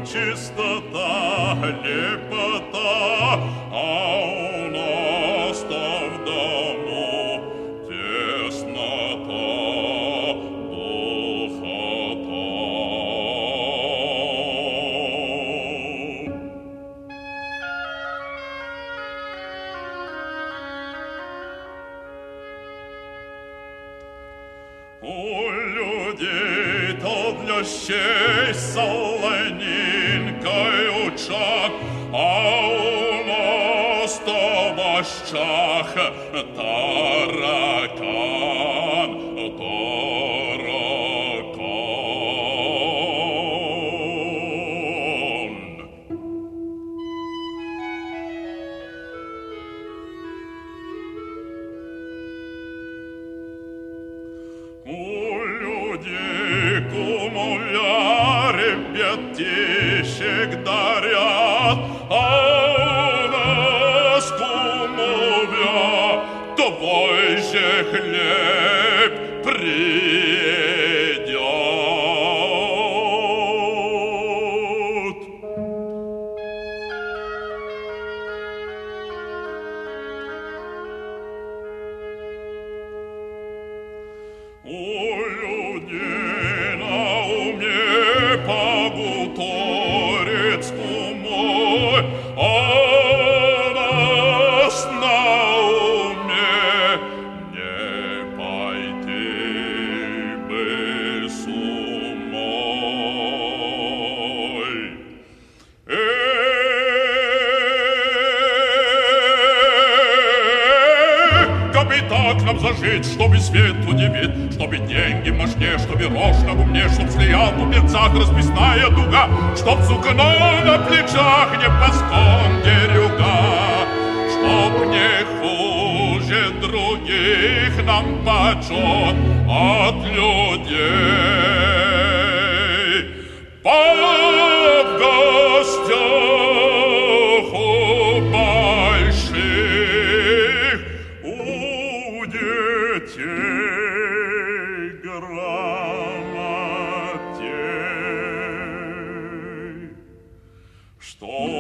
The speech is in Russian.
чистота, лепота, а у нас-то в дому теснота, духота. У людей-то для щей солонинкой учак, а у нас-то в ощах таракан, таракан. У людей кумуля ребятишек дарят, а у нас кумовья твой же хлеб придет. У людей на уме по-гуторецку мой, а нас на уме не пойти бы с умой. Как бы так нам зажить, чтобы свету не вид, чтобы деньги мощнее, чтобы рожь на гумне, чтоб слиял в перцах расписная дуга, чтоб сукно на плечах не паском дерюга, чтоб не хуже других нам почет от людей. Под гостях у больших, у детей грамотей, что